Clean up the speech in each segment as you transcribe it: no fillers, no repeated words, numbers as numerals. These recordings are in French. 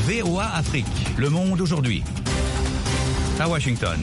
VOA Afrique, le monde aujourd'hui. À Washington.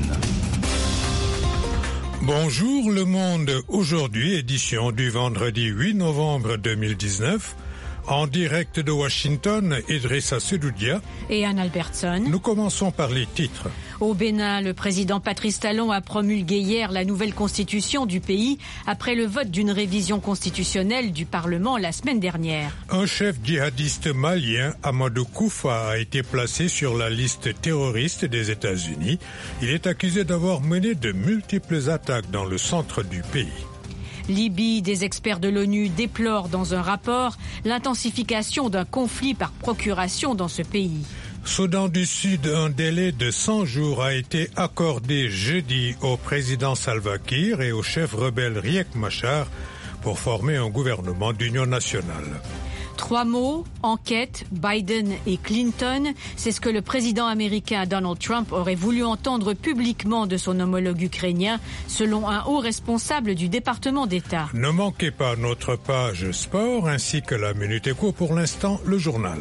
Bonjour le monde aujourd'hui, édition du vendredi 8 novembre 2019. En direct de Washington, Idrissa Sedoudia et Anne Albertson. Nous commençons par les titres. Au Bénin, le président Patrice Talon a promulgué hier la nouvelle constitution du pays après le vote d'une révision constitutionnelle du Parlement la semaine dernière. Un chef djihadiste malien, Amadou Koufa, a été placé sur la liste terroriste des États-Unis. Il est accusé d'avoir mené de multiples attaques dans le centre du pays. Libye, des experts de l'ONU déplorent dans un rapport l'intensification d'un conflit par procuration dans ce pays. Soudan du Sud, un délai de 100 jours a été accordé jeudi au président Salva Kiir et au chef rebelle Riek Machar pour former un gouvernement d'union nationale. 3 mots, enquête, Biden et Clinton, c'est ce que le président américain Donald Trump aurait voulu entendre publiquement de son homologue ukrainien, selon un haut responsable du département d'État. Ne manquez pas notre page sport ainsi que la Minute Éco, pour l'instant le journal.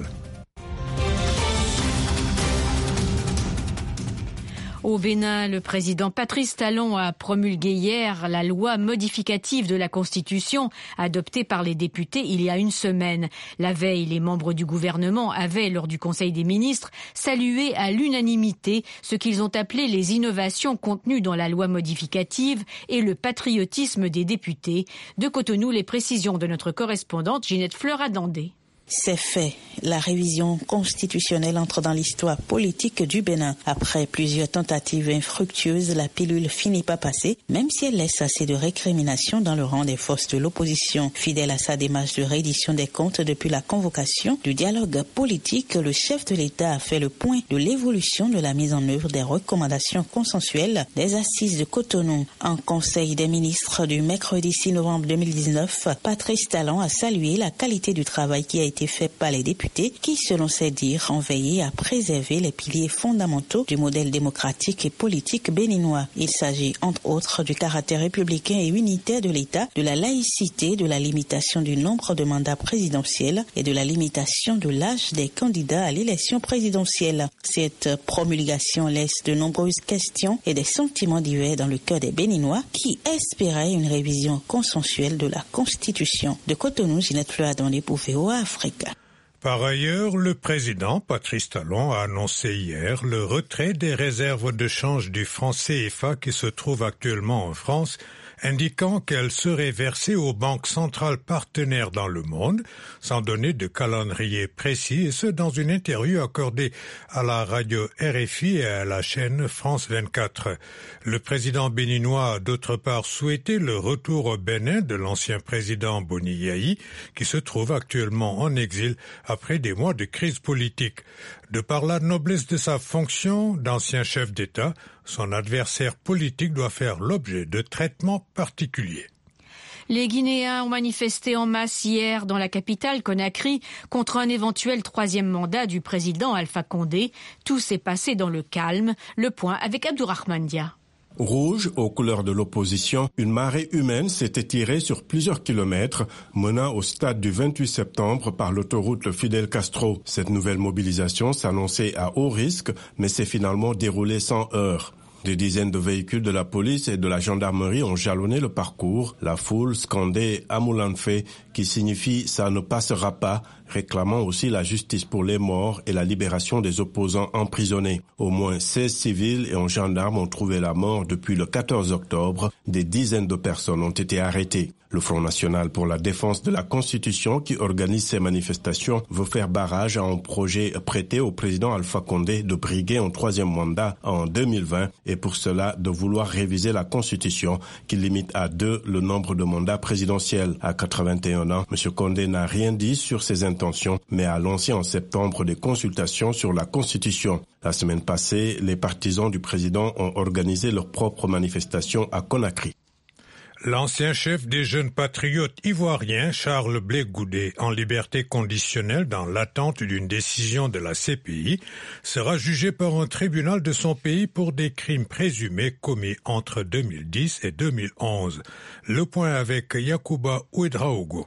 Au Bénin, le président Patrice Talon a promulgué hier la loi modificative de la Constitution adoptée par les députés il y a une semaine. La veille, les membres du gouvernement avaient, lors du Conseil des ministres, salué à l'unanimité ce qu'ils ont appelé les innovations contenues dans la loi modificative et le patriotisme des députés. De Cotonou, les précisions de notre correspondante Ginette Fleur-Adandé. C'est fait. La révision constitutionnelle entre dans l'histoire politique du Bénin. Après plusieurs tentatives infructueuses, la pilule finit par passer, même si elle laisse assez de récriminations dans le rang des forces de l'opposition. Fidèle à sa démarche de réédition des comptes depuis la convocation du dialogue politique, le chef de l'État a fait le point de l'évolution de la mise en œuvre des recommandations consensuelles des assises de Cotonou. En Conseil des ministres du mercredi 6 novembre 2019, Patrice Talon a salué la qualité du travail qui a été fait par les députés qui, selon ses dires, ont veillé à préserver les piliers fondamentaux du modèle démocratique et politique béninois. Il s'agit, entre autres, du caractère républicain et unitaire de l'État, de la laïcité, de la limitation du nombre de mandats présidentiels et de la limitation de l'âge des candidats à l'élection présidentielle. Cette promulgation laisse de nombreuses questions et des sentiments divers dans le cœur des Béninois qui espéraient une révision consensuelle de la Constitution. De Cotonou, Ginette Fleur-Adandé pour VOA Afrique. Par ailleurs, le président Patrice Talon a annoncé hier le retrait des réserves de change du franc CFA qui se trouvent actuellement en France, indiquant qu'elles seraient versées aux banques centrales partenaires dans le monde, sans donner de calendrier précis, et ce dans une interview accordée à la radio RFI et à la chaîne France 24. Le président béninois a d'autre part souhaité le retour au Bénin de l'ancien président Boni Yayi, qui se trouve actuellement en exil après des mois de crise politique. De par la noblesse de sa fonction d'ancien chef d'État, son adversaire politique doit faire l'objet de traitements particuliers. Les Guinéens ont manifesté en masse hier dans la capitale Conakry contre un éventuel 3e mandat du président Alpha Condé. Tout s'est passé dans le calme. Le point avec Abdourahmane Dia. Rouge, aux couleurs de l'opposition, une marée humaine s'est étirée sur plusieurs kilomètres, menant au stade du 28 septembre par l'autoroute Fidel Castro. Cette nouvelle mobilisation s'annonçait à haut risque, mais s'est finalement déroulée sans heurts. Des dizaines de véhicules de la police et de la gendarmerie ont jalonné le parcours. La foule scandait « Amoulanfe » qui signifie « ça ne passera pas », réclamant aussi la justice pour les morts et la libération des opposants emprisonnés. Au moins 16 civils et un gendarme ont trouvé la mort depuis le 14 octobre. Des dizaines de personnes ont été arrêtées. Le Front national pour la défense de la Constitution, qui organise ces manifestations, veut faire barrage à un projet prêté au président Alpha Condé de briguer un 3e mandat en 2020 et pour cela de vouloir réviser la Constitution qui limite à 2 le nombre de mandats présidentiels. À 81 ans, M. Condé n'a rien dit sur ses intentions, mais a lancé en septembre des consultations sur la Constitution. La semaine passée, les partisans du président ont organisé leur propre manifestation à Conakry. L'ancien chef des jeunes patriotes ivoiriens, Charles Blé Goudé, en liberté conditionnelle dans l'attente d'une décision de la CPI, sera jugé par un tribunal de son pays pour des crimes présumés commis entre 2010 et 2011. Le point avec Yacouba Ouedraogo.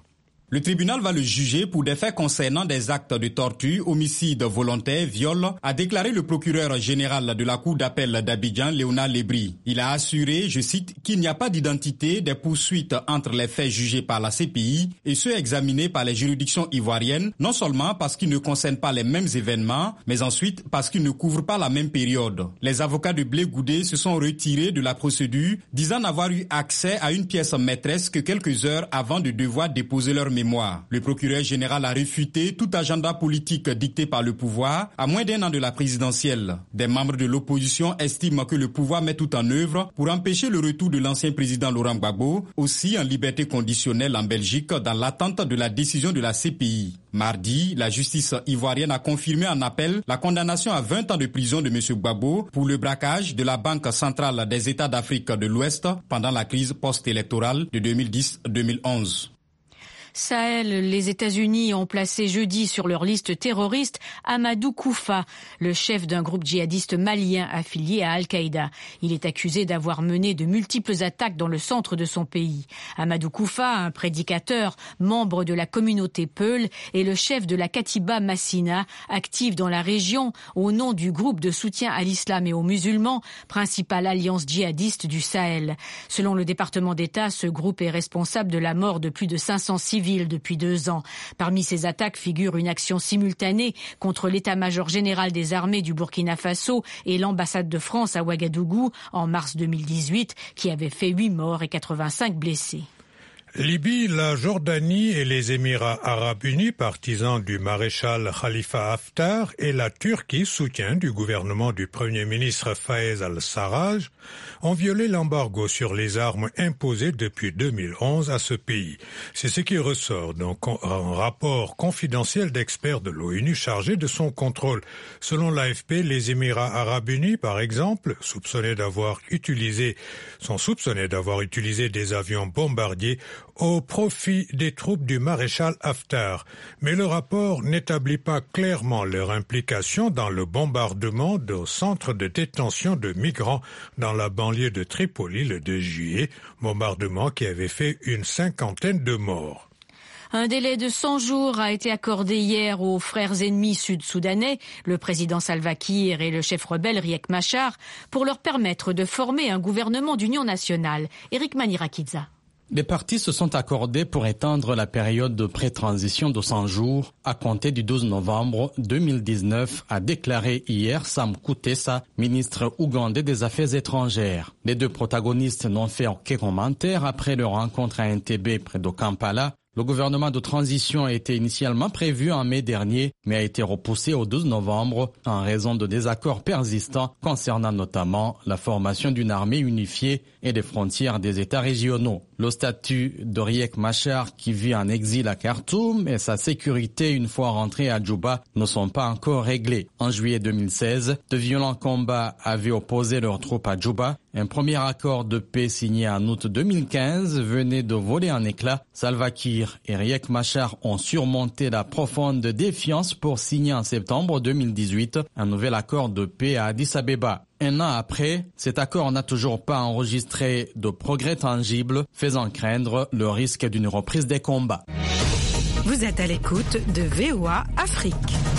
Le tribunal va le juger pour des faits concernant des actes de torture, homicide volontaire, viol, a déclaré le procureur général de la Cour d'appel d'Abidjan, Léonard Lebris. Il a assuré, je cite, qu'il n'y a pas d'identité des poursuites entre les faits jugés par la CPI et ceux examinés par les juridictions ivoiriennes, non seulement parce qu'ils ne concernent pas les mêmes événements, mais ensuite parce qu'ils ne couvrent pas la même période. Les avocats de Blé Goudé se sont retirés de la procédure, disant n'avoir eu accès à une pièce maîtresse que quelques heures avant de devoir déposer leur mémoire. Le procureur général a réfuté tout agenda politique dicté par le pouvoir à moins d'1 an de la présidentielle. Des membres de l'opposition estiment que le pouvoir met tout en œuvre pour empêcher le retour de l'ancien président Laurent Gbagbo, aussi en liberté conditionnelle en Belgique dans l'attente de la décision de la CPI. Mardi, la justice ivoirienne a confirmé en appel la condamnation à 20 ans de prison de M. Gbagbo pour le braquage de la Banque centrale des États d'Afrique de l'Ouest pendant la crise post-électorale de 2010-2011. Sahel, les États-Unis ont placé jeudi sur leur liste terroriste Amadou Koufa, le chef d'un groupe djihadiste malien affilié à Al-Qaïda. Il est accusé d'avoir mené de multiples attaques dans le centre de son pays. Amadou Koufa, un prédicateur, membre de la communauté Peul, est le chef de la Katiba Massina, active dans la région au nom du groupe de soutien à l'islam et aux musulmans, principale alliance djihadiste du Sahel. Selon le département d'État, ce groupe est responsable de la mort de plus de 500 civils depuis 2 ans. Parmi ces attaques figure une action simultanée contre l'état-major général des armées du Burkina Faso et l'ambassade de France à Ouagadougou en mars 2018 qui avait fait 8 morts et 85 blessés. Libye, la Jordanie et les Émirats arabes unis, partisans du maréchal Khalifa Haftar, et la Turquie, soutien du gouvernement du Premier ministre Fayez al-Sarraj, ont violé l'embargo sur les armes imposé depuis 2011 à ce pays. C'est ce qui ressort d'un rapport confidentiel d'experts de l'ONU chargé de son contrôle. Selon l'AFP, les Émirats arabes unis, par exemple, sont soupçonnés d'avoir utilisé des avions bombardiers au profit des troupes du maréchal Haftar. Mais le rapport n'établit pas clairement leur implication dans le bombardement d'un centre de détention de migrants dans la banlieue de Tripoli le 2 juillet, bombardement qui avait fait une 50aine de morts. Un délai de 100 jours a été accordé hier aux frères ennemis sud-soudanais, le président Salva Kiir et le chef rebelle Riek Machar, pour leur permettre de former un gouvernement d'union nationale. Eric Manirakidza. Les partis se sont accordés pour étendre la période de pré-transition de 100 jours à compter du 12 novembre 2019, a déclaré hier Sam Kutesa, ministre ougandais des Affaires étrangères. Les deux protagonistes n'ont fait aucun commentaire après leur rencontre à Entebbe près de Kampala. Le gouvernement de transition a été initialement prévu en mai dernier, mais a été repoussé au 12 novembre en raison de désaccords persistants concernant notamment la formation d'une armée unifiée et des frontières des États régionaux. Le statut de Riek Machar, qui vit en exil à Khartoum, et sa sécurité une fois rentré à Djouba ne sont pas encore réglés. En juillet 2016, de violents combats avaient opposé leurs troupes à Djouba. Un premier accord de paix signé en août 2015 venait de voler en éclats. Salva Kiir et Riek Machar ont surmonté la profonde défiance pour signer en septembre 2018 un nouvel accord de paix à Addis Abeba. 1 an après, cet accord n'a toujours pas enregistré de progrès tangibles, faisant craindre le risque d'une reprise des combats. Vous êtes à l'écoute de VOA Afrique.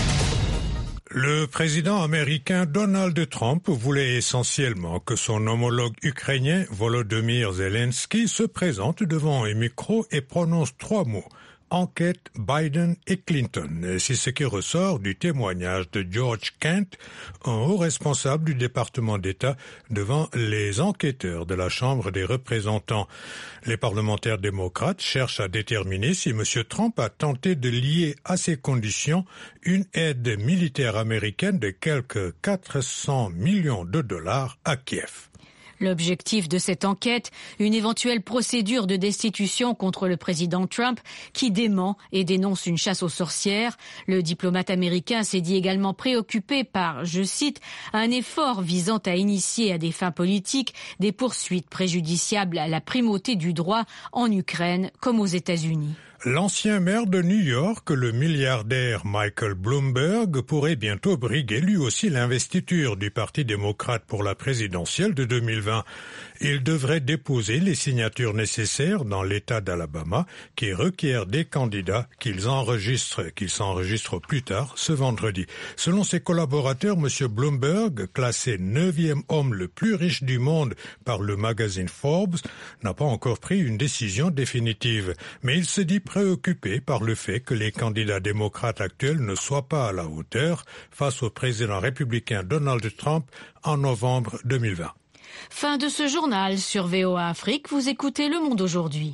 Le président américain Donald Trump voulait essentiellement que son homologue ukrainien Volodymyr Zelensky se présente devant un micro et prononce 3 mots. Enquête Biden et Clinton. C'est ce qui ressort du témoignage de George Kent, un haut responsable du département d'État devant les enquêteurs de la Chambre des représentants. Les parlementaires démocrates cherchent à déterminer si M. Trump a tenté de lier à ces conditions une aide militaire américaine de quelques 400 millions de dollars à Kiev. L'objectif de cette enquête, une éventuelle procédure de destitution contre le président Trump qui dément et dénonce une chasse aux sorcières. Le diplomate américain s'est dit également préoccupé par, je cite, un effort visant à initier à des fins politiques des poursuites préjudiciables à la primauté du droit en Ukraine comme aux États-Unis. L'ancien maire de New York, le milliardaire Michael Bloomberg, pourrait bientôt briguer lui aussi l'investiture du Parti démocrate pour la présidentielle de 2020. Il devrait déposer les signatures nécessaires dans l'État d'Alabama qui requiert des candidats qu'ils s'enregistrent plus tard ce vendredi. Selon ses collaborateurs, M. Bloomberg, classé 9e homme le plus riche du monde par le magazine Forbes, n'a pas encore pris une décision définitive. Mais il se dit préoccupé par le fait que les candidats démocrates actuels ne soient pas à la hauteur face au président républicain Donald Trump en novembre 2020. Fin de ce journal sur VOA Afrique. Vous écoutez Le Monde aujourd'hui.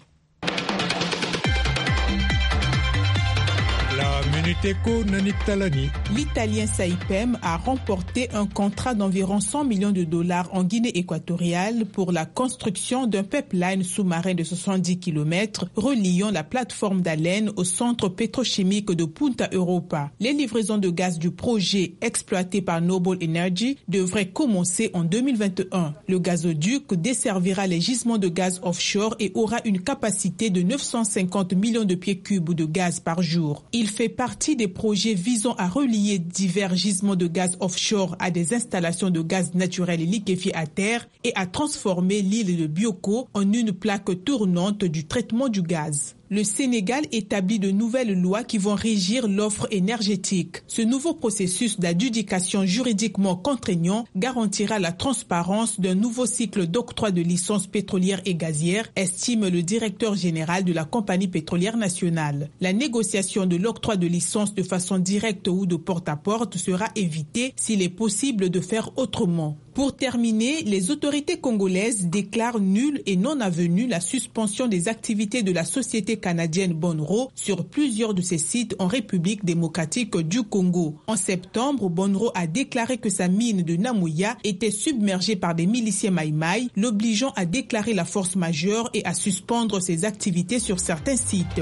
La Minute Éco, Nanik Talani. L'Italien Saipem a remporté un contrat d'environ 100 millions de dollars en Guinée équatoriale pour la construction d'un pipeline sous-marin de 70 km reliant la plateforme d'Alen au centre pétrochimique de Punta Europa. Les livraisons de gaz du projet exploité par Noble Energy devraient commencer en 2021. Le gazoduc desservira les gisements de gaz offshore et aura une capacité de 950 millions de pieds cubes de gaz par jour. Il fait partie des projets visant à relier divers gisements de gaz offshore à des installations de gaz naturel et liquéfié à terre et à transformer l'île de Bioko en une plaque tournante du traitement du gaz. Le Sénégal établit de nouvelles lois qui vont régir l'offre énergétique. Ce nouveau processus d'adjudication juridiquement contraignant garantira la transparence d'un nouveau cycle d'octroi de licences pétrolières et gazières, estime le directeur général de la compagnie pétrolière nationale. La négociation de l'octroi de licences de façon directe ou de porte-à-porte sera évitée s'il est possible de faire autrement. Pour terminer, les autorités congolaises déclarent nulle et non avenue la suspension des activités de la société canadienne Bonro sur plusieurs de ses sites en République démocratique du Congo. En septembre, Bonro a déclaré que sa mine de Namouya était submergée par des miliciens Maïmaï, l'obligeant à déclarer la force majeure et à suspendre ses activités sur certains sites.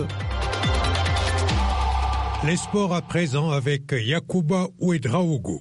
Les sports à présent avec Yacouba Ouedraogo.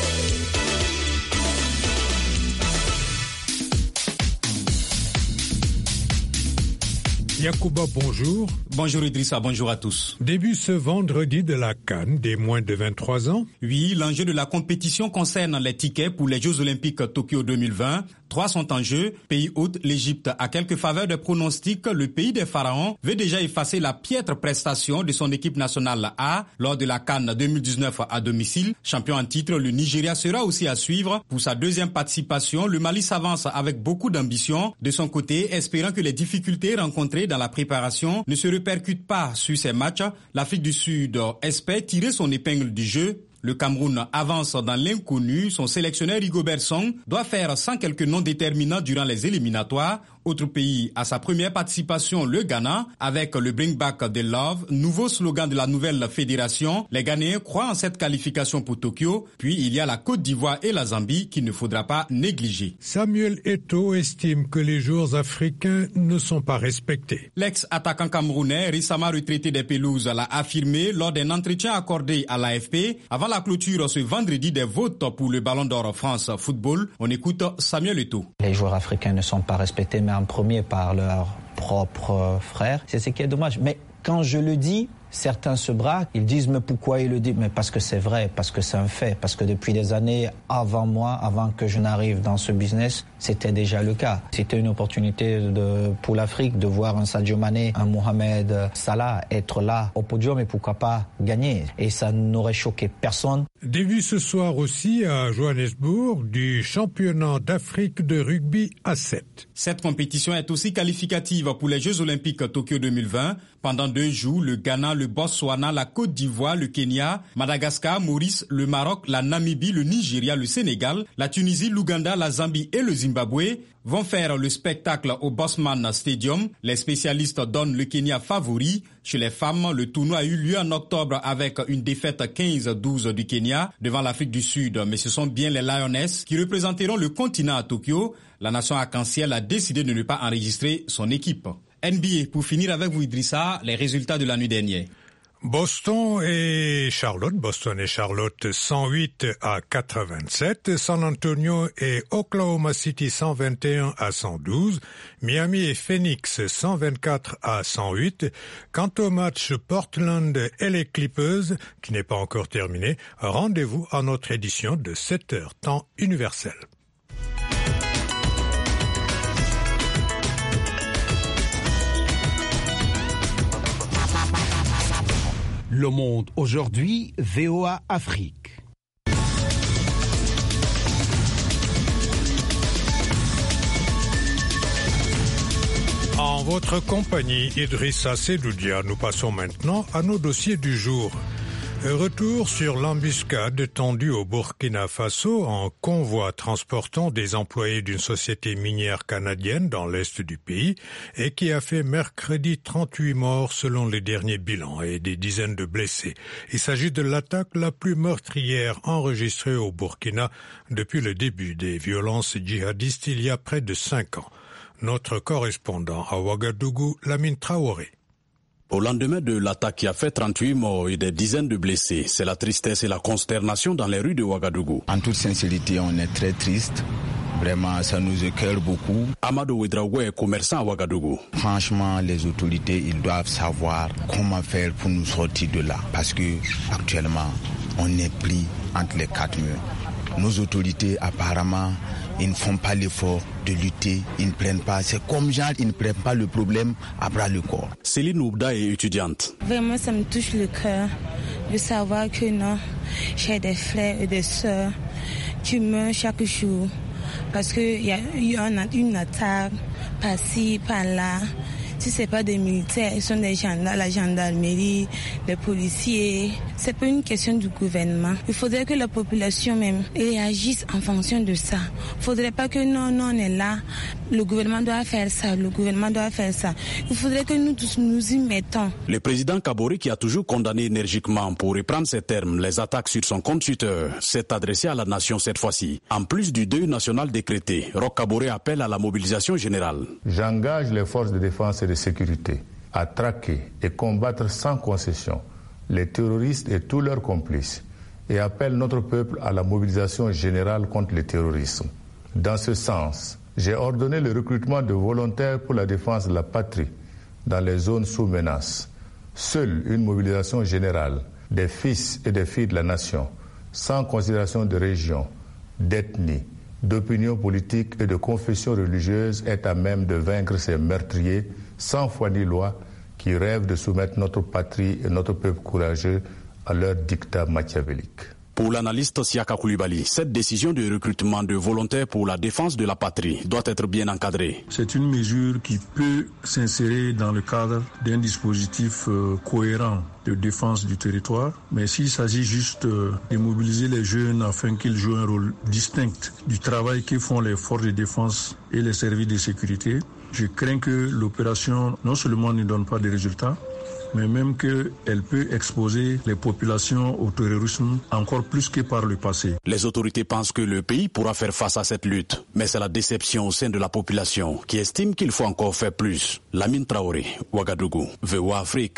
Yacouba, bonjour. Bonjour Idrissa, bonjour à tous. Début ce vendredi de la CAN des moins de 23 ans. Oui, l'enjeu de la compétition concerne les tickets pour les Jeux Olympiques Tokyo 2020. 3 sont en jeu. Pays hôte, l'Égypte, à quelques faveurs de pronostics, le pays des pharaons veut déjà effacer la piètre prestation de son équipe nationale A lors de la CAN 2019 à domicile. Champion en titre, le Nigeria sera aussi à suivre. Pour sa deuxième participation, le Mali s'avance avec beaucoup d'ambition. De son côté, espérant que les difficultés rencontrées dans la préparation ne se répercutent pas sur ces matchs, l'Afrique du Sud espère tirer son épingle du jeu. Le Cameroun avance dans l'inconnu. Son sélectionneur Rigobert Song doit faire sans quelques noms déterminants durant les éliminatoires. Autre pays à sa première participation, le Ghana, avec le Bring Back the Love, nouveau slogan de la nouvelle fédération. Les Ghanéens croient en cette qualification pour Tokyo. Puis il y a la Côte d'Ivoire et la Zambie qu'il ne faudra pas négliger. Samuel Eto'o estime que les joueurs africains ne sont pas respectés. L'ex-attaquant camerounais, récemment retraité des pelouses, l'a affirmé lors d'un entretien accordé à l'AFP avant la clôture ce vendredi des votes pour le Ballon d'Or France Football. On écoute Samuel Eto'o. Les joueurs africains ne sont pas respectés, mais en premier par leurs propres frères. C'est ce qui est dommage. Mais quand je le dis, certains se braquent, ils disent mais pourquoi il le dit? Mais parce que c'est vrai, parce que c'est un fait, parce que depuis des années avant moi, avant que je n'arrive dans ce business, c'était déjà le cas. C'était une opportunité pour l'Afrique de voir un Sadio Mané, un Mohamed Salah être là au podium et pourquoi pas gagner. Et ça n'aurait choqué personne. Début ce soir aussi à Johannesburg du championnat d'Afrique de rugby à 7. Cette compétition est aussi qualificative pour les Jeux Olympiques Tokyo 2020. Pendant 2 jours, le Ghana, le Botswana, la Côte d'Ivoire, le Kenya, Madagascar, Maurice, le Maroc, la Namibie, le Nigeria, le Sénégal, la Tunisie, l'Ouganda, la Zambie et le Zimbabwe vont faire le spectacle au Bosman Stadium. Les spécialistes donnent le Kenya favori. Chez les femmes, le tournoi a eu lieu en octobre avec une défaite 15-12 du Kenya devant l'Afrique du Sud. Mais ce sont bien les Lionesses qui représenteront le continent à Tokyo. La nation arc-en-ciel a décidé de ne pas enregistrer son équipe. NBA, pour finir avec vous Idrissa, les résultats de la nuit dernière. Boston et Charlotte 108-87, San Antonio et Oklahoma City 121-112, Miami et Phoenix 124-108. Quant au match Portland et les Clippers, qui n'est pas encore terminé, rendez-vous à notre édition de 7h temps universel. Le Monde aujourd'hui, VOA Afrique. En votre compagnie, Idrissa Sedoudia, nous passons maintenant à nos dossiers du jour. Retour sur l'embuscade tendue au Burkina Faso en convoi transportant des employés d'une société minière canadienne dans l'est du pays et qui a fait mercredi 38 morts selon les derniers bilans et des dizaines de blessés. Il s'agit de l'attaque la plus meurtrière enregistrée au Burkina depuis le début des violences djihadistes il y a près de 5 ans. Notre correspondant à Ouagadougou, Lamine Traoré. Au lendemain de l'attaque qui a fait 38 morts et des dizaines de blessés, c'est la tristesse et la consternation dans les rues de Ouagadougou. En toute sincérité, on est très triste. Vraiment, ça nous écoeure beaucoup. Amadou Ouedraogo est commerçant à Ouagadougou. Franchement, les autorités, ils doivent savoir comment faire pour nous sortir de là. Parce que actuellement, on est pris entre les quatre murs. Nos autorités, apparemment, ils ne font pas l'effort de lutter, ils ne prennent pas, c'est comme genre, ils ne prennent pas le problème à bras le corps. Céline Oubda est étudiante. Vraiment, ça me touche le cœur de savoir que non, j'ai des frères et des sœurs qui meurent chaque jour parce qu'il y a eu une attaque par-ci, par-là. Si ce n'est pas des militaires, ils sont des gendarmes, la gendarmerie, les policiers. C'est pas une question du gouvernement. Il faudrait que la population même réagisse en fonction de ça. Il ne faudrait pas que non, on est là, le gouvernement doit faire ça, le gouvernement doit faire ça. Il faudrait que nous tous nous y mettons. Le président Kaboré, qui a toujours condamné énergiquement, pour reprendre ses termes, les attaques sur son compte Twitter, s'est adressé à la nation cette fois-ci. En plus du deuil national décrété, Roch Kaboré appelle à la mobilisation générale. J'engage les forces de défense et de sécurité à traquer et combattre sans concession les terroristes et tous leurs complices et appelle notre peuple à la mobilisation générale contre le terrorisme. Dans ce sens, j'ai ordonné le recrutement de volontaires pour la défense de la patrie dans les zones sous menace. Seule une mobilisation générale des fils et des filles de la nation, sans considération de région, d'ethnie, d'opinion politique et de confession religieuse est à même de vaincre ces meurtriers sans foi ni loi qui rêvent de soumettre notre patrie et notre peuple courageux à leur dictat machiavélique. Pour l'analyste Siaka Koulibaly, cette décision de recrutement de volontaires pour la défense de la patrie doit être bien encadrée. C'est une mesure qui peut s'insérer dans le cadre d'un dispositif cohérent de défense du territoire, mais s'il s'agit juste de mobiliser les jeunes afin qu'ils jouent un rôle distinct du travail que font les forces de défense et les services de sécurité, je crains que l'opération non seulement ne donne pas de résultats, mais même qu'elle peut exposer les populations au terrorisme encore plus que par le passé. Les autorités pensent que le pays pourra faire face à cette lutte, mais c'est la déception au sein de la population qui estime qu'il faut encore faire plus. Lamine Traoré, Ouagadougou, VOA Afrique.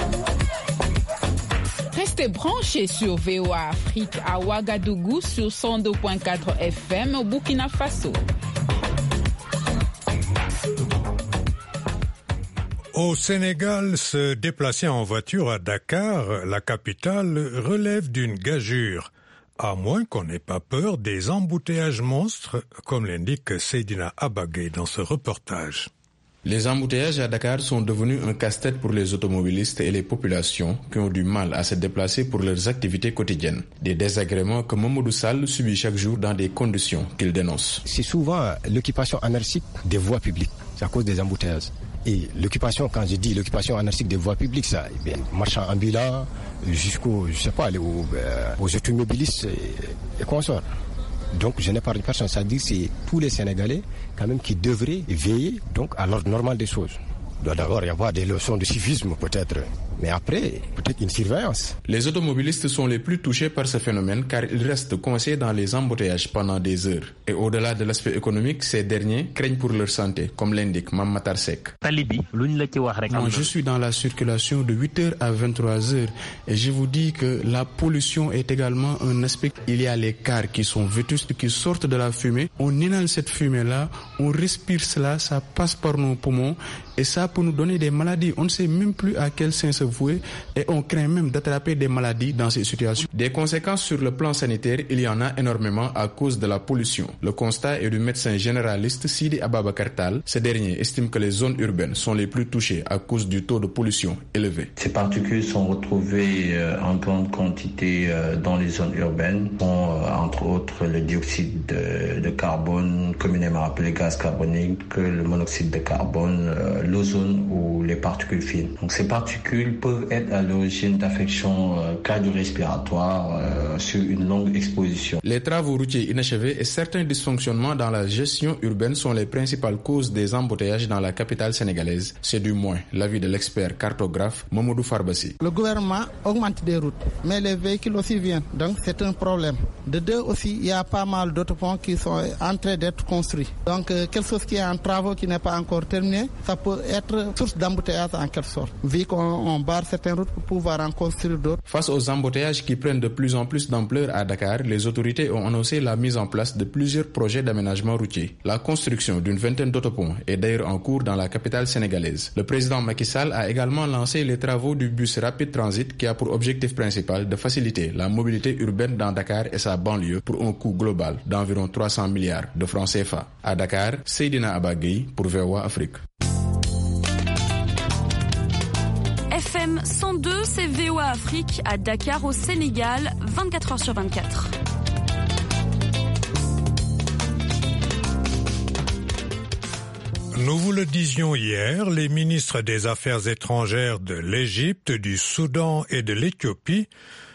Restez branchés sur VOA Afrique à Ouagadougou sur 102.4 FM au Burkina Faso. Au Sénégal, se déplacer en voiture à Dakar, la capitale, relève d'une gageure, à moins qu'on n'ait pas peur des embouteillages monstres, comme l'indique Seydina Abagay dans ce reportage. Les embouteillages à Dakar sont devenus un casse-tête pour les automobilistes et les populations qui ont du mal à se déplacer pour leurs activités quotidiennes. Des désagréments que Mamadou Sall subit chaque jour dans des conditions qu'il dénonce. C'est souvent l'occupation anarchique des voies publiques, c'est à cause des embouteillages. Et l'occupation, quand je dis l'occupation anarchique des voies publiques, ça, eh bien, marchands ambulants, jusqu'aux, je sais pas, aux automobilistes et consorts. Donc, je n'ai pas de personne. C'est-à-dire que c'est tous les Sénégalais, quand même, qui devraient veiller, donc, à l'ordre normal des choses. Il doit d'abord y avoir des leçons de civisme peut-être, mais après, peut-être une surveillance. Les automobilistes sont les plus touchés par ce phénomène car ils restent coincés dans les embouteillages pendant des heures. Et au-delà de l'aspect économique, ces derniers craignent pour leur santé, comme l'indique Mame Matar Seck. Moi, je suis dans la circulation de 8h à 23h et je vous dis que la pollution est également un aspect. Il y a les cars qui sont vétustes, qui sortent de la fumée. On inhale cette fumée-là, on respire cela, ça passe par nos poumons et ça peut nous donner des maladies. On ne sait même plus à quel sein se vouer et on craint même d'attraper des maladies dans ces situations. Des conséquences sur le plan sanitaire, il y en a énormément à cause de la pollution. Le constat est du médecin généraliste Sidi Ababakar Tall. Ce dernier estime que les zones urbaines sont les plus touchées à cause du taux de pollution élevé. Ces particules sont retrouvées en grande quantité dans les zones urbaines, entre autres le dioxyde de carbone, communément appelé gaz carbonique, que le monoxyde de carbone, l'ozone ou les particules fines. Donc ces particules peuvent être à l'origine d'affections cardio-respiratoires sur une longue exposition. Les travaux routiers inachevés et certains dysfonctionnements dans la gestion urbaine sont les principales causes des embouteillages dans la capitale sénégalaise. C'est du moins l'avis de l'expert cartographe Mamadou Farbassi. Le gouvernement augmente des routes, mais les véhicules aussi viennent. Donc c'est un problème. De deux aussi, il y a pas mal d'autres ponts qui sont en train d'être construits. Donc quelque chose qui est en travaux qui n'est pas encore terminé, ça peut être source d'embouteillage en quelque sorte. Vu qu'on barre certaines routes pour pouvoir en construire d'autres. Face aux embouteillages qui prennent de plus en plus d'ampleur à Dakar, les autorités ont annoncé la mise en place de plusieurs projets d'aménagement routier. La construction d'une vingtaine d'autoponts est d'ailleurs en cours dans la capitale sénégalaise. Le président Macky Sall a également lancé les travaux du bus Rapid Transit qui a pour objectif principal de faciliter la mobilité urbaine dans Dakar et sa banlieue pour un coût global d'environ 300 milliards de francs CFA. À Dakar, Seydina Abagui pour VOA Afrique. FM 102, c'est VOA Afrique à Dakar au Sénégal, 24h sur 24. Nous vous le disions hier, les ministres des Affaires étrangères de l'Égypte, du Soudan et de l'Éthiopie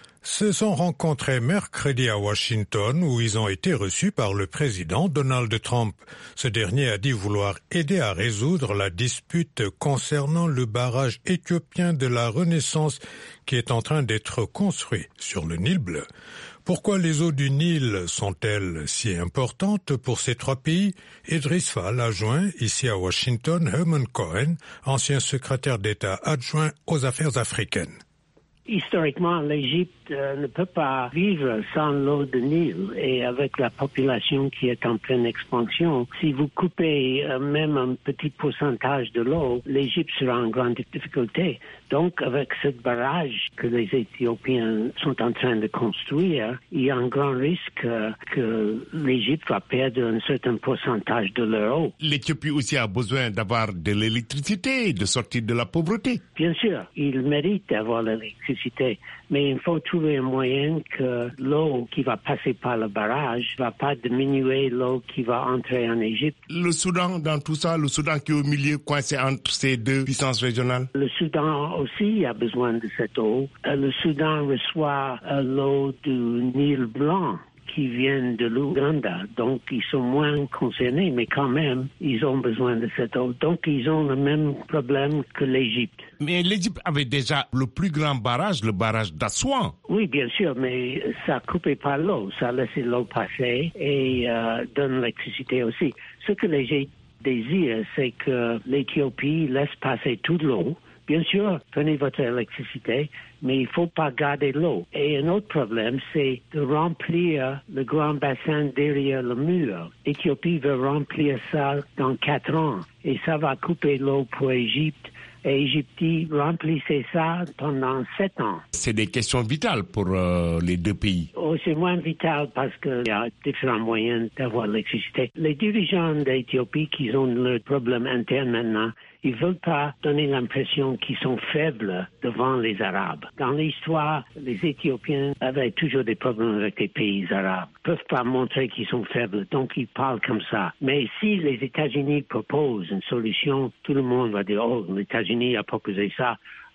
se sont rencontrés mercredi à Washington où ils ont été reçus par le président Donald Trump. Ce dernier a dit vouloir aider à résoudre la dispute concernant le barrage éthiopien de la Renaissance qui est en train d'être construit sur le Nil bleu. Pourquoi les eaux du Nil sont-elles si importantes pour ces trois pays? Idriss Fall a joint ici à Washington Herman Cohen, ancien secrétaire d'État adjoint aux affaires africaines. Historiquement, l'Égypte ne peut pas vivre sans l'eau de Nil et avec la population qui est en pleine expansion. Si vous coupez même un petit pourcentage de l'eau, l'Égypte sera en grande difficulté. Donc, avec ce barrage que les Éthiopiens sont en train de construire, il y a un grand risque que l'Égypte va perdre un certain pourcentage de leur eau. L'Éthiopie aussi a besoin d'avoir de l'électricité, de sortir de la pauvreté. Bien sûr, il mérite d'avoir l'électricité, mais il faut trouver un moyen que l'eau qui va passer par le barrage ne va pas diminuer l'eau qui va entrer en Égypte. Le Soudan, dans tout ça, le Soudan qui est au milieu, coincé entre ces deux puissances régionales. Le Soudan aussi a besoin de cette eau. Le Soudan reçoit l'eau du Nil blanc qui viennent de l'Ouganda, donc ils sont moins concernés, mais quand même, ils ont besoin de cette eau. Donc, ils ont le même problème que l'Égypte. Mais l'Égypte avait déjà le plus grand barrage, le barrage d'Assouan. Oui, bien sûr, mais ça a coupé par l'eau, ça a laissé l'eau passer et donne l'électricité aussi. Ce que l'Égypte désire, c'est que l'Éthiopie laisse passer toute l'eau. Bien sûr, prenez votre électricité, mais il ne faut pas garder l'eau. Et un autre problème, c'est de remplir le grand bassin derrière le mur. L'Éthiopie veut remplir ça dans 4 ans. Et ça va couper l'eau pour l'Égypte. Et Égypte dit, remplissez ça pendant 7 ans. C'est des questions vitales pour les deux pays. Oh, c'est moins vital parce qu'il y a différents moyens d'avoir l'électricité. Les dirigeants d'Éthiopie qui ont le problème interne maintenant, ils ne veulent pas donner l'impression qu'ils sont faibles devant les Arabes. Dans l'histoire, les Éthiopiens avaient toujours des problèmes avec les pays arabes. Ils ne peuvent pas montrer qu'ils sont faibles, donc ils parlent comme ça. Mais si les États-Unis proposent une solution, tout le monde va dire « Oh, les États-Unis a proposé ça,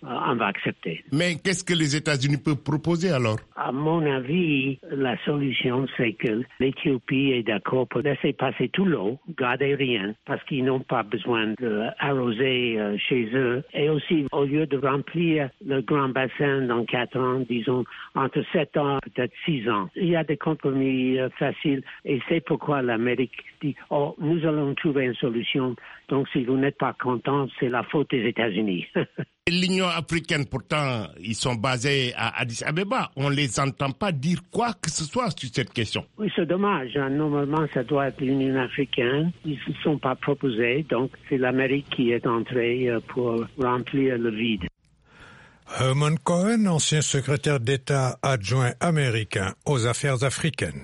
on va accepter. Mais qu'est-ce que les États-Unis peuvent proposer alors? À mon avis, la solution, c'est que l'Éthiopie est d'accord pour laisser passer tout l'eau, garder rien, parce qu'ils n'ont pas besoin d'arroser chez eux. Et aussi, au lieu de remplir le grand bassin dans 4 ans, disons, entre 7 ans, peut-être 6 ans. Il y a des compromis faciles et c'est pourquoi l'Amérique dit, nous allons trouver une solution. Donc, si vous n'êtes pas content, c'est la faute des États-Unis. L'Union africaine, pourtant, ils sont basés à Addis Abeba. On ne les entend pas dire quoi que ce soit sur cette question. Oui, c'est dommage. Normalement, ça doit être l'Union africaine. Ils ne se sont pas proposés. Donc, c'est l'Amérique qui est entrée pour remplir le vide. Herman Cohen, ancien secrétaire d'État adjoint américain aux affaires africaines.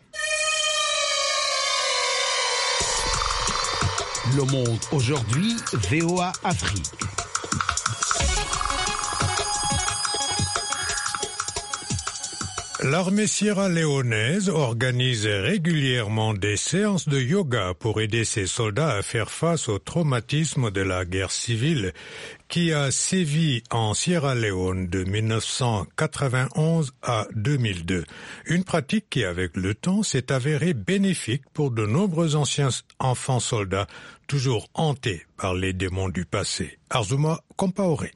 Le monde aujourd'hui, VOA Afrique. L'armée sierra-léonaise organise régulièrement des séances de yoga pour aider ses soldats à faire face au traumatisme de la guerre civile qui a sévi en Sierra Leone de 1991 à 2002. Une pratique qui, avec le temps, s'est avérée bénéfique pour de nombreux anciens enfants soldats, toujours hantés par les démons du passé. Arzuma Compaoré.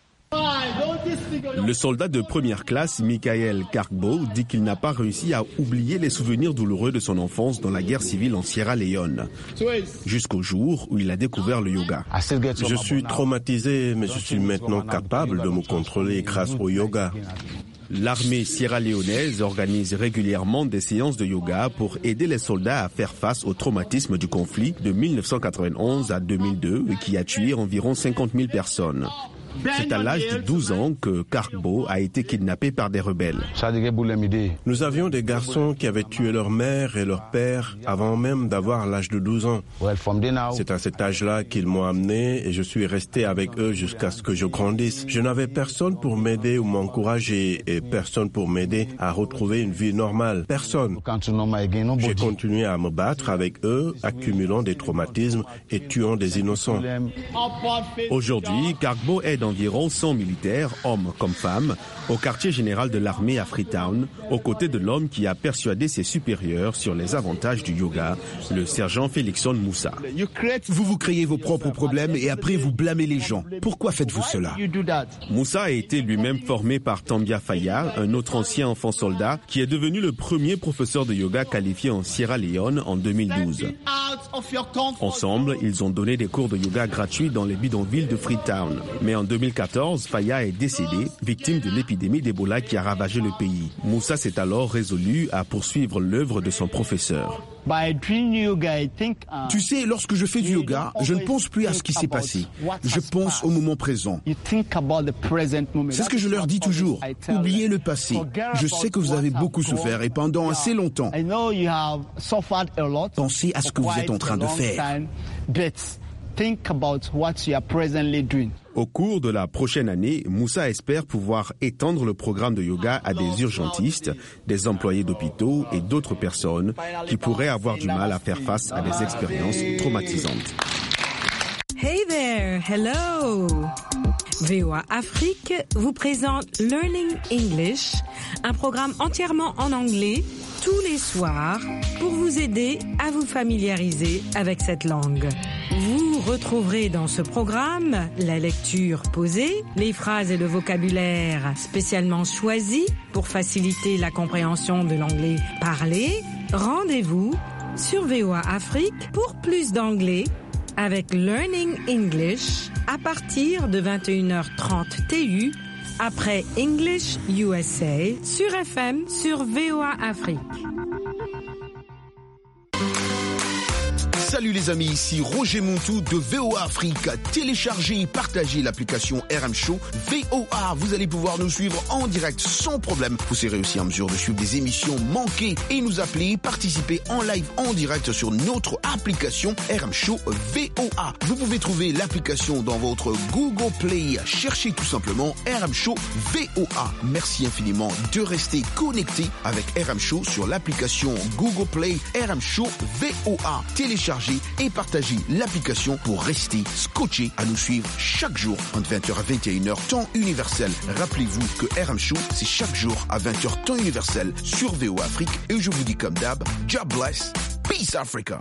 Le soldat de première classe, Michael Karkbo, dit qu'il n'a pas réussi à oublier les souvenirs douloureux de son enfance dans la guerre civile en Sierra Leone, jusqu'au jour où il a découvert le yoga. Je suis traumatisé, mais je suis maintenant capable de me contrôler grâce au yoga. L'armée sierra-léonaise organise régulièrement des séances de yoga pour aider les soldats à faire face au traumatisme du conflit de 1991 à 2002 qui a tué environ 50 000 personnes. C'est à l'âge de 12 ans que Karkbo a été kidnappé par des rebelles. Nous avions des garçons qui avaient tué leur mère et leur père avant même d'avoir l'âge de 12 ans. C'est à cet âge-là qu'ils m'ont amené et je suis resté avec eux jusqu'à ce que je grandisse. Je n'avais personne pour m'aider ou m'encourager et personne pour m'aider à retrouver une vie normale. Personne. J'ai continué à me battre avec eux, accumulant des traumatismes et tuant des innocents. Aujourd'hui, Karkbo aide environ 100 militaires, hommes comme femmes, au quartier général de l'armée à Freetown, aux côtés de l'homme qui a persuadé ses supérieurs sur les avantages du yoga, le sergent Félixon Moussa. Vous vous créez vos propres problèmes et après vous blâmez les gens. Pourquoi faites-vous cela? Moussa a été lui-même formé par Tambia Faya, un autre ancien enfant soldat, qui est devenu le premier professeur de yoga qualifié en Sierra Leone en 2012. Ensemble, ils ont donné des cours de yoga gratuits dans les bidonvilles de Freetown. Mais en 2014, Faya est décédé, victime de l'épidémie d'Ebola qui a ravagé le pays. Moussa s'est alors résolu à poursuivre l'œuvre de son professeur. Tu sais, lorsque je fais du yoga, je ne pense plus à ce qui s'est passé. Je pense au moment présent. C'est ce que je leur dis toujours. Oubliez le passé. Je sais que vous avez beaucoup souffert et pendant assez longtemps. Pensez à ce que vous êtes en train de faire. Au cours de la prochaine année, Moussa espère pouvoir étendre le programme de yoga à des urgentistes, des employés d'hôpitaux et d'autres personnes qui pourraient avoir du mal à faire face à des expériences traumatisantes. Hey there, hello! VOA Afrique vous présente Learning English, un programme entièrement en anglais tous les soirs pour vous aider à vous familiariser avec cette langue. Vous retrouverez dans ce programme la lecture posée, les phrases et le vocabulaire spécialement choisis pour faciliter la compréhension de l'anglais parlé. Rendez-vous sur VOA Afrique pour plus d'anglais avec Learning English à partir de 21h30 TU après English USA sur FM sur VOA Afrique. Salut les amis, ici Roger Montou de VOA Afrique. Téléchargez et partagez l'application RM Show VOA. Vous allez pouvoir nous suivre en direct sans problème. Vous serez aussi en mesure de suivre des émissions manquées et nous appeler, participer en live en direct sur notre application RM Show VOA. Vous pouvez trouver l'application dans votre Google Play. Cherchez tout simplement RM Show VOA. Merci infiniment de rester connecté avec RM Show sur l'application Google Play RM Show VOA. Téléchargez télécharger et partager l'application pour rester scotché à nous suivre chaque jour entre 20h à 21h, temps universel. Rappelez-vous que RM Show, c'est chaque jour à 20h, temps universel sur VOA Afrique. Et je vous dis comme d'hab, God bless, peace Africa.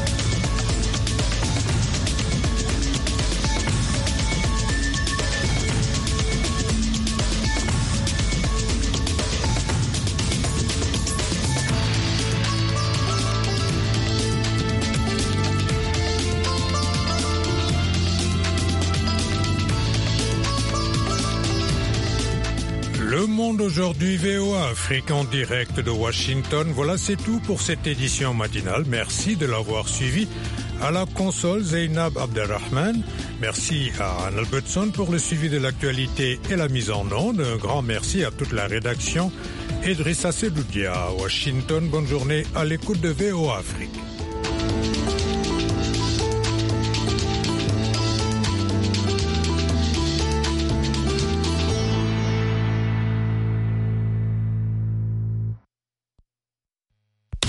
Le Monde aujourd'hui, VOA Afrique en direct de Washington. Voilà, c'est tout pour cette édition matinale. Merci de l'avoir suivi. À la console, Zainab Abderrahman. Merci à Anne Albertson pour le suivi de l'actualité et la mise en onde. Un grand merci à toute la rédaction. Idrissa Sedoudia à Washington. Bonne journée à l'écoute de VOA Afrique.